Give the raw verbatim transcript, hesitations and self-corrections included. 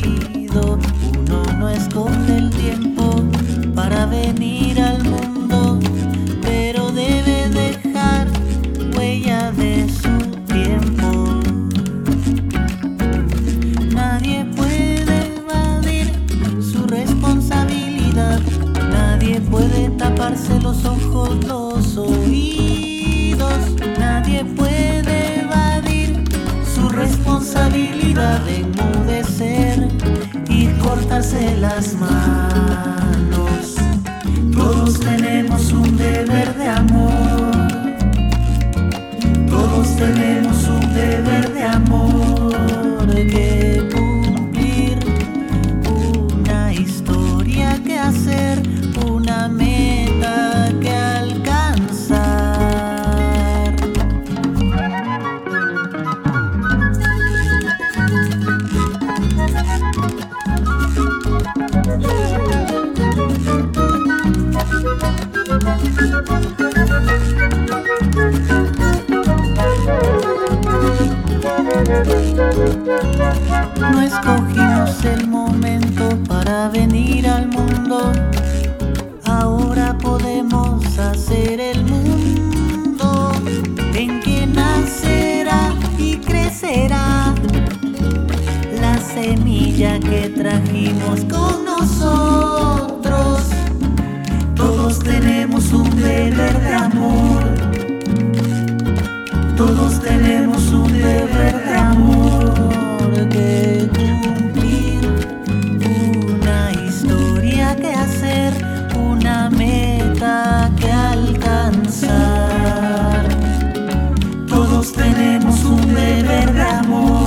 escogido. Uno no escoge el tiempo para venir al mundo, pero debe dejar huella de su tiempo. Nadie puede evadir su responsabilidad, nadie puede taparse los ojos, los oídos, nadie puede evadir su responsabilidad de enmudecer y cortarse las manos. Todos tenemos un deber de amor, todos tenemos un deber de amor que cumplir, una historia que hacer, una meta que alcanzar. No escogimos el momento para venir al mundo, ahora podemos hacer el mundo en que nacerá y crecerá la semilla que trajimos con nosotros. Todos tenemos un deber de amor, todos tenemos un deber de amor que cumplir, una historia que hacer, una meta que alcanzar. Todos tenemos un deber de amor.